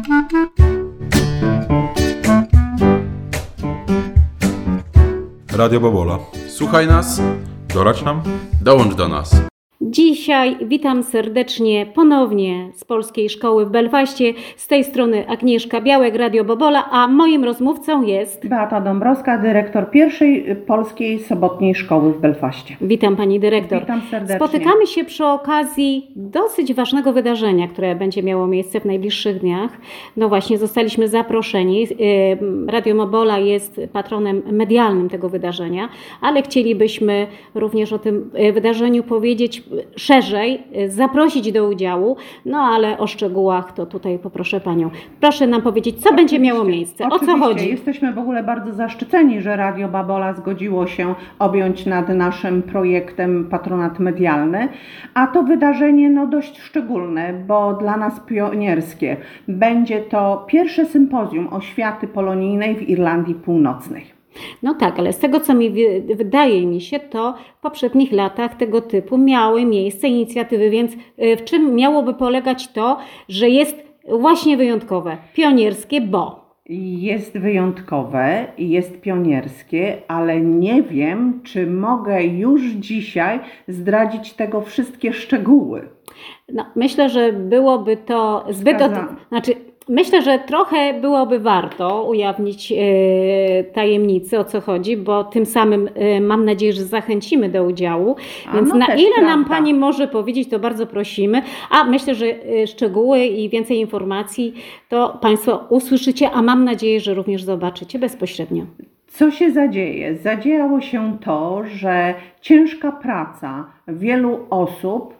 Radio Bobola. Słuchaj nas, doradź nam, dołącz do nas. Dzisiaj witam serdecznie ponownie z Polskiej Szkoły w Belfaście. Z tej strony Agnieszka Białek, Radio Bobola, a moim rozmówcą jest Beata Dąbrowska, dyrektor pierwszej Polskiej Sobotniej Szkoły w Belfaście. Witam Pani Dyrektor. Witam serdecznie. Spotykamy się przy okazji dosyć ważnego wydarzenia, które będzie miało miejsce w najbliższych dniach. No właśnie, zostaliśmy zaproszeni. Radio Bobola jest patronem medialnym tego wydarzenia, ale chcielibyśmy również o tym wydarzeniu powiedzieć szerzej, zaprosić do udziału, no ale o szczegółach to tutaj poproszę Panią. Proszę nam powiedzieć, co będzie miało miejsce, o co chodzi? Jesteśmy w ogóle bardzo zaszczyceni, że Radio Bobola zgodziło się objąć nad naszym projektem patronat medialny, a to wydarzenie dość szczególne, bo dla nas pionierskie. Będzie to pierwsze sympozjum oświaty polonijnej w Irlandii Północnej. No tak, ale z tego, co wydaje mi się, to w poprzednich latach tego typu miały miejsce inicjatywy, więc w czym miałoby polegać to, że jest właśnie wyjątkowe, pionierskie, bo... Jest wyjątkowe i jest pionierskie, ale nie wiem, czy mogę już dzisiaj zdradzić tego wszystkie szczegóły. No, myślę, że byłoby to zbyt... Myślę, że trochę byłoby warto ujawnić tajemnicy, o co chodzi, bo tym samym mam nadzieję, że zachęcimy do udziału. Więc na ile nam Pani może powiedzieć, to bardzo prosimy. A myślę, że szczegóły i więcej informacji to Państwo usłyszycie, a mam nadzieję, że również zobaczycie bezpośrednio. Co się zadzieje? Zadziało się to, że ciężka praca wielu osób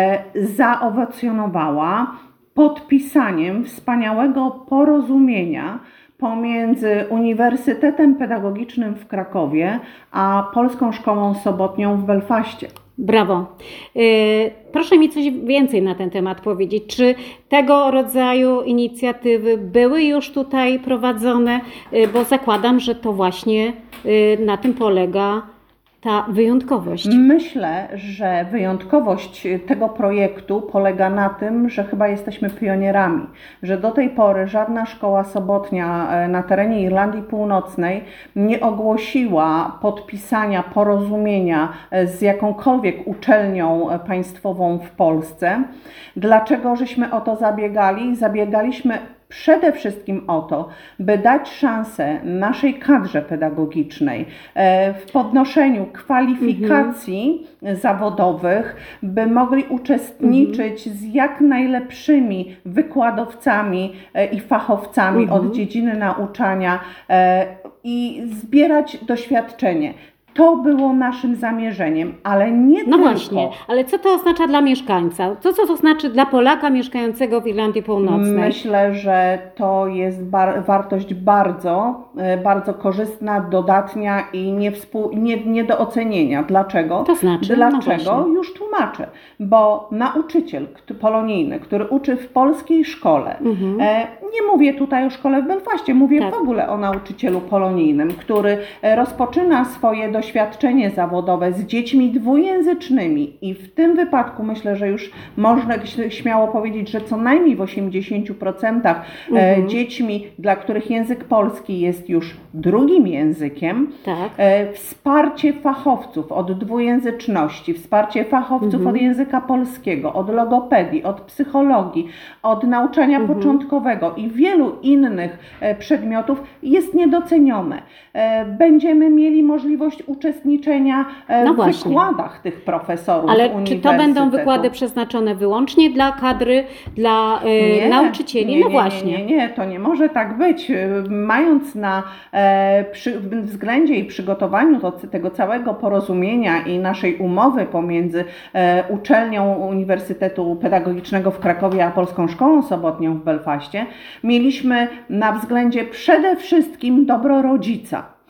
zaowocjonowała podpisaniem wspaniałego porozumienia pomiędzy Uniwersytetem Pedagogicznym w Krakowie a Polską Szkołą Sobotnią w Belfaście. Brawo. Proszę mi coś więcej na ten temat powiedzieć. Czy tego rodzaju inicjatywy były już tutaj prowadzone? Bo zakładam, że to właśnie na tym polega ta wyjątkowość. Myślę, że wyjątkowość tego projektu polega na tym, że chyba jesteśmy pionierami, że do tej pory żadna szkoła sobotnia na terenie Irlandii Północnej nie ogłosiła podpisania porozumienia z jakąkolwiek uczelnią państwową w Polsce. Dlaczego żeśmy o to zabiegali? Zabiegaliśmy przede wszystkim o to, by dać szansę naszej kadrze pedagogicznej w podnoszeniu kwalifikacji zawodowych, by mogli uczestniczyć z jak najlepszymi wykładowcami i fachowcami od dziedziny nauczania i zbierać doświadczenie. To było naszym zamierzeniem, ale nie tylko. No właśnie, ale co to oznacza dla mieszkańca? Co to znaczy dla Polaka mieszkającego w Irlandii Północnej? Myślę, że to jest wartość bardzo, bardzo korzystna, dodatnia i nie do ocenienia. Dlaczego? To znaczy? Dlaczego? Już tłumaczę. Bo nauczyciel polonijny, który uczy w polskiej szkole, nie mówię tutaj o szkole w Belfaście, mówię w ogóle o nauczycielu polonijnym, który rozpoczyna swoje doświadczenie zawodowe z dziećmi dwujęzycznymi i w tym wypadku myślę, że już można śmiało powiedzieć, że co najmniej w 80% dziećmi, dla których język polski jest już drugim językiem, wsparcie fachowców od dwujęzyczności, wsparcie fachowców od języka polskiego, od logopedii, od psychologii, od nauczania początkowego i wielu innych przedmiotów jest niedocenione. Będziemy mieli możliwość uczestniczenia w wykładach tych profesorów. Ale czy to będą wykłady przeznaczone wyłącznie dla kadry, dla nauczycieli? Nie, to nie może tak być. Mając na względzie i przygotowaniu tego całego porozumienia i naszej umowy pomiędzy uczelnią Uniwersytetu Pedagogicznego w Krakowie a Polską Szkołą Sobotnią w Belfaście, mieliśmy na względzie przede wszystkim dobro rodzica.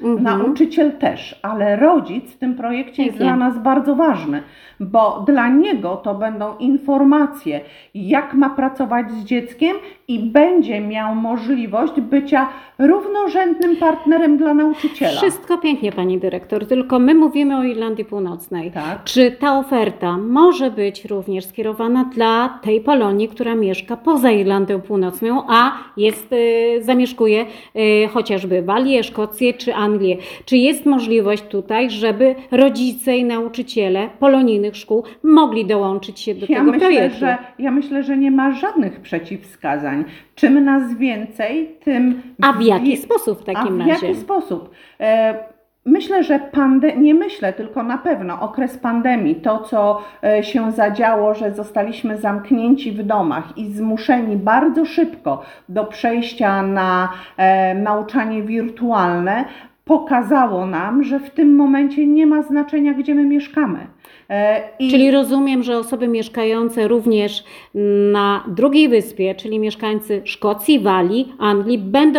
nauczyciel też, ale rodzic w tym projekcie jest dla nas bardzo ważny, bo dla niego to będą informacje, jak ma pracować z dzieckiem i będzie miał możliwość bycia równorzędnym partnerem dla nauczyciela. Wszystko pięknie, pani dyrektor, tylko my mówimy o Irlandii Północnej. Tak. Czy ta oferta może być również skierowana dla tej Polonii, która mieszka poza Irlandią Północną, a zamieszkuje chociażby Walię, Szkocję czy Anglię? Czy jest możliwość tutaj, żeby rodzice i nauczyciele polonijnych szkół mogli dołączyć się do tego projektu? Ja myślę, że nie ma żadnych przeciwwskazań. Czym nas więcej, tym... A w jaki sposób w takim razie? W jaki sposób? Myślę, że tylko na pewno okres pandemii, to co się zadziało, że zostaliśmy zamknięci w domach i zmuszeni bardzo szybko do przejścia na nauczanie wirtualne, pokazało nam, że w tym momencie nie ma znaczenia, gdzie my mieszkamy. Czyli rozumiem, że osoby mieszkające również na drugiej wyspie, czyli mieszkańcy Szkocji, Walii, Anglii,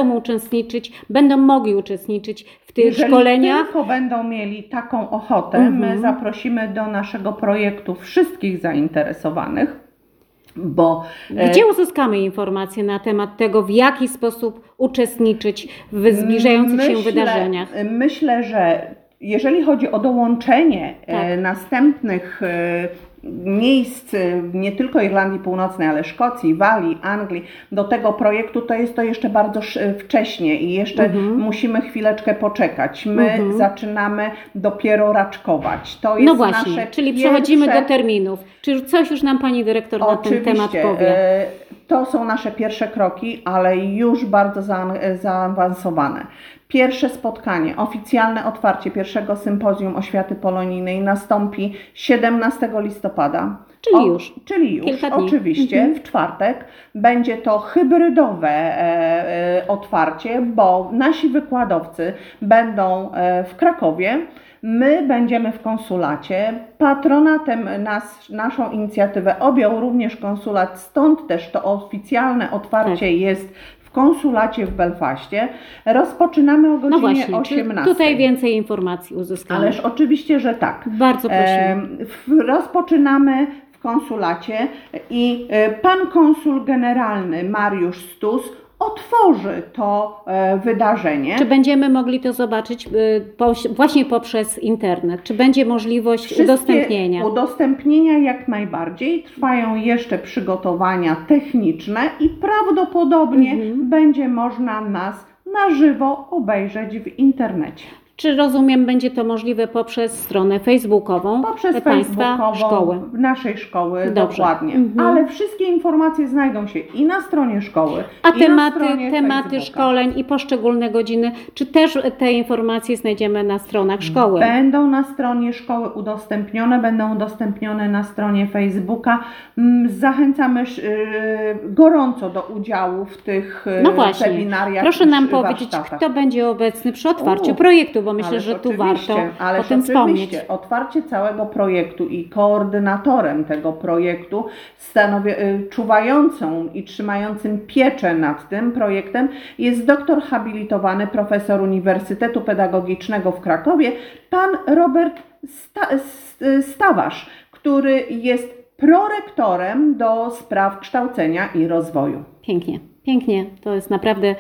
będą mogli uczestniczyć w tych szkoleniach. Jeżeli tylko będą mieli taką ochotę, my zaprosimy do naszego projektu wszystkich zainteresowanych. Gdzie uzyskamy informacje na temat tego, w jaki sposób uczestniczyć w zbliżających się wydarzeniach? Myślę, że jeżeli chodzi o dołączenie następnych miejsc, nie tylko Irlandii Północnej, ale Szkocji, Walii, Anglii, do tego projektu, to jest to jeszcze bardzo wcześnie i jeszcze musimy chwileczkę poczekać. My zaczynamy dopiero raczkować. To jest nasze czyli przechodzimy do terminów. Czy coś już nam pani dyrektor na ten temat powie? To są nasze pierwsze kroki, ale już bardzo zaawansowane. Pierwsze spotkanie, oficjalne otwarcie pierwszego sympozjum oświaty polonijnej nastąpi 17 listopada. Czyli już, oczywiście, w czwartek. Będzie to hybrydowe otwarcie, bo nasi wykładowcy będą w Krakowie. My będziemy w konsulacie. Patronatem naszą inicjatywę objął również konsulat, stąd też to oficjalne otwarcie jest w konsulacie w Belfaście. Rozpoczynamy o godzinie 18. Tutaj więcej informacji uzyskamy. Ależ oczywiście, że tak. Bardzo prosimy. Rozpoczynamy w konsulacie i pan konsul generalny Mariusz Stus otworzy to wydarzenie. Czy będziemy mogli to zobaczyć właśnie poprzez internet? Czy będzie możliwość udostępnienia? Udostępnienia jak najbardziej. Trwają jeszcze przygotowania techniczne i prawdopodobnie będzie można nas na żywo obejrzeć w internecie. Czy rozumiem, będzie to możliwe poprzez stronę facebookową Państwa szkoły? Naszej szkoły, dokładnie. Ale wszystkie informacje znajdą się i na stronie szkoły, a tematy szkoleń i poszczególne godziny, czy też te informacje znajdziemy na stronach szkoły? Będą na stronie szkoły udostępnione, będą udostępnione na stronie Facebooka. Zachęcamy gorąco do udziału w tych webinariach. Proszę nam powiedzieć, kto będzie obecny przy otwarciu projektu, bo myślę, że tu warto o tym wspomnieć. Otwarcie całego projektu i koordynatorem tego projektu, czuwającą i trzymającym pieczę nad tym projektem jest doktor habilitowany, profesor Uniwersytetu Pedagogicznego w Krakowie, pan Robert Stawarz, który jest prorektorem do spraw kształcenia i rozwoju. Pięknie, to jest naprawdę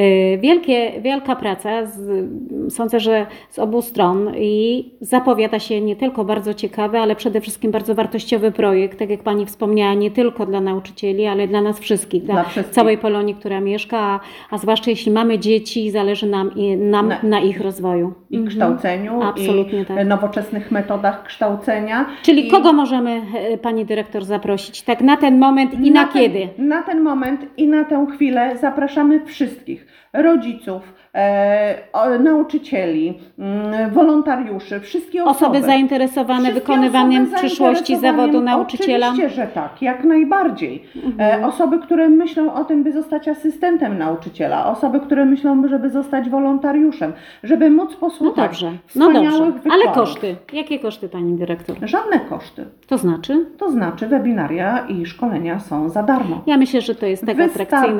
wielka praca, sądzę, że z obu stron i zapowiada się nie tylko bardzo ciekawy, ale przede wszystkim bardzo wartościowy projekt, tak jak Pani wspomniała, nie tylko dla nauczycieli, ale dla nas wszystkich, dla całej Polonii, która mieszka, a zwłaszcza jeśli mamy dzieci, zależy nam na ich rozwoju. I kształceniu, absolutnie i nowoczesnych metodach kształcenia. Czyli kogo możemy, Pani Dyrektor, zaprosić tak na ten moment i na kiedy? Na ten moment i na tę chwilę zapraszamy wszystkich, rodziców, nauczycieli, wolontariuszy, wszystkie osoby zainteresowane wykonywaniem w przyszłości zawodu nauczyciela. Oczywiście, że tak, jak najbardziej. Osoby, które myślą o tym, by zostać asystentem nauczyciela, osoby, które myślą, żeby zostać wolontariuszem, żeby móc posłuchać wspaniałych wykładów. Ale koszty? Jakie koszty, Pani Dyrektor? Żadne koszty. To znaczy? To znaczy webinaria i szkolenia są za darmo. Ja myślę, że to jest tak atrakcyjne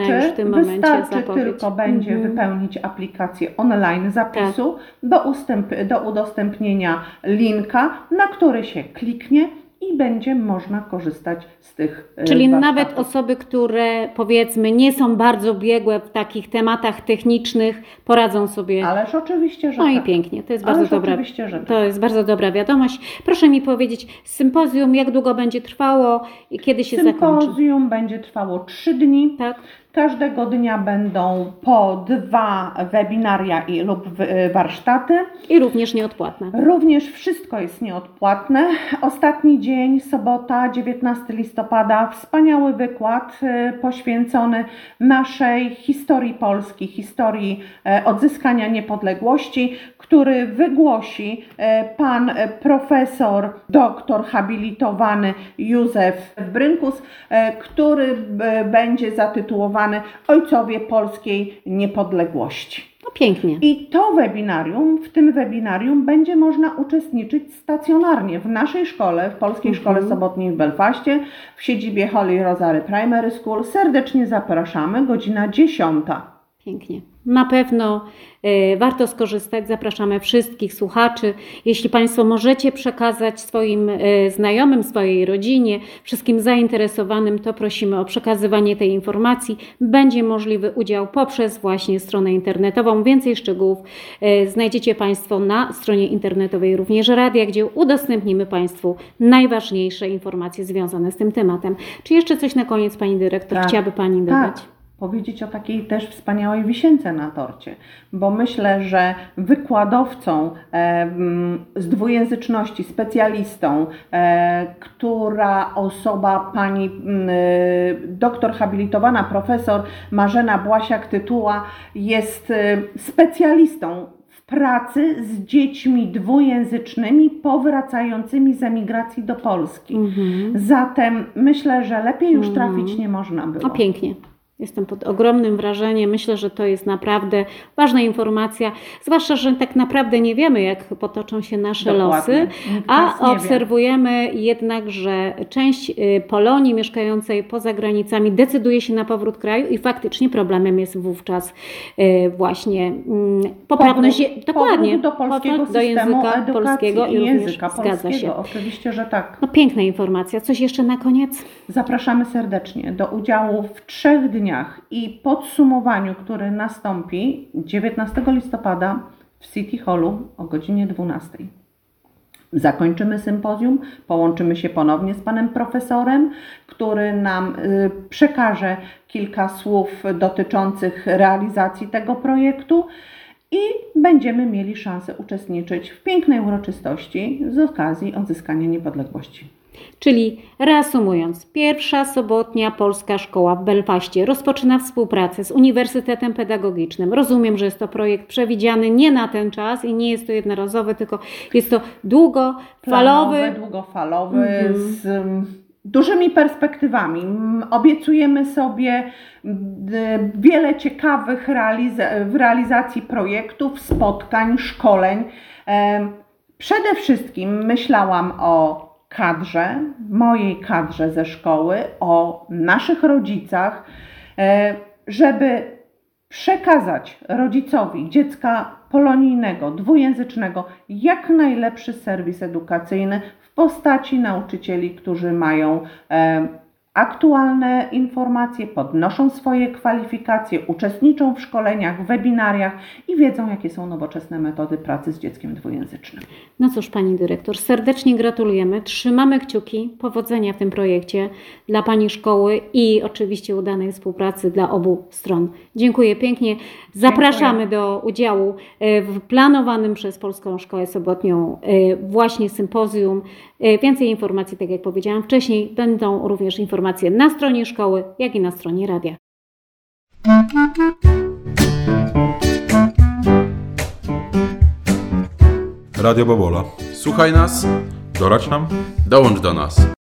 fajna już w tym momencie Wystarczy zapowiedź. tylko będzie wypełnić aplikację online zapisu do udostępnienia linka, na który się kliknie i będzie można korzystać z tych Czyli warsztatów. nawet osoby, które powiedzmy nie są bardzo biegłe w takich tematach technicznych, poradzą sobie. Ależ oczywiście, że No tak. i pięknie, to jest bardzo dobra. Oczywiście, że tak. To jest bardzo dobra wiadomość. Proszę mi powiedzieć, sympozjum jak długo będzie trwało i kiedy się zakończy? Sympozjum będzie trwało 3 dni. Tak? Każdego dnia będą po 2 webinaria lub warsztaty. I również nieodpłatne. Również wszystko jest nieodpłatne. Ostatni dzień, sobota, 19 listopada, wspaniały wykład poświęcony naszej historii Polski, historii odzyskania niepodległości, który wygłosi pan profesor, doktor habilitowany Józef Brynkus, który będzie zatytułowany Ojcowie Polskiej Niepodległości. No pięknie. I w tym webinarium będzie można uczestniczyć stacjonarnie w naszej szkole, w Polskiej Szkole Sobotniej w Belfaście, w siedzibie Holy Rosary Primary School. Serdecznie zapraszamy, godzina 10. Pięknie. Na pewno warto skorzystać. Zapraszamy wszystkich słuchaczy. Jeśli Państwo możecie przekazać swoim znajomym, swojej rodzinie, wszystkim zainteresowanym, to prosimy o przekazywanie tej informacji. Będzie możliwy udział poprzez właśnie stronę internetową. Więcej szczegółów znajdziecie Państwo na stronie internetowej również radia, gdzie udostępnimy Państwu najważniejsze informacje związane z tym tematem. Czy jeszcze coś na koniec, Pani Dyrektor, chciałaby Pani dodać? Tak. Powiedzieć o takiej też wspaniałej wisience na torcie, bo myślę, że wykładowcą z dwujęzyczności, specjalistą, która osoba pani doktor habilitowana, profesor Marzena Błasiak-Tytuła jest specjalistą w pracy z dziećmi dwujęzycznymi powracającymi z emigracji do Polski. Zatem myślę, że lepiej już trafić nie można było. No pięknie. Jestem pod ogromnym wrażeniem. Myślę, że to jest naprawdę ważna informacja, zwłaszcza, że tak naprawdę nie wiemy, jak potoczą się nasze losy, a obserwujemy jednak, że część Polonii mieszkającej poza granicami decyduje się na powrót kraju i faktycznie problemem jest wówczas właśnie poprawność, dokładnie, do polskiego do systemu języka edukacji polskiego i języka zgadza polskiego. się. Oczywiście, że tak. No piękna informacja. Coś jeszcze na koniec? Zapraszamy serdecznie do udziału w 3 dniach i podsumowaniu, który nastąpi 19 listopada w City Hallu o godzinie 12. Zakończymy sympozjum, połączymy się ponownie z panem profesorem, który nam przekaże kilka słów dotyczących realizacji tego projektu i będziemy mieli szansę uczestniczyć w pięknej uroczystości z okazji odzyskania niepodległości. Czyli reasumując, pierwsza sobotnia polska szkoła w Belfaście rozpoczyna współpracę z Uniwersytetem Pedagogicznym. Rozumiem, że jest to projekt przewidziany nie na ten czas i nie jest to jednorazowy, tylko jest to długofalowy z dużymi perspektywami. Obiecujemy sobie wiele ciekawych w realizacji projektów, spotkań, szkoleń. Przede wszystkim myślałam o mojej kadrze ze szkoły, o naszych rodzicach, żeby przekazać rodzicowi dziecka polonijnego, dwujęzycznego jak najlepszy serwis edukacyjny w postaci nauczycieli, którzy mają aktualne informacje, podnoszą swoje kwalifikacje, uczestniczą w szkoleniach, webinariach i wiedzą, jakie są nowoczesne metody pracy z dzieckiem dwujęzycznym. No cóż, Pani Dyrektor, serdecznie gratulujemy. Trzymamy kciuki, powodzenia w tym projekcie dla Pani szkoły i oczywiście udanej współpracy dla obu stron. Dziękuję pięknie. Zapraszamy do udziału w planowanym przez Polską Szkołę Sobotnią właśnie sympozjum. Więcej informacji, tak jak powiedziałam wcześniej, będą również informacje na stronie szkoły, jak i na stronie radia. Radio Bobola. Słuchaj nas, doradź nam, dołącz do nas.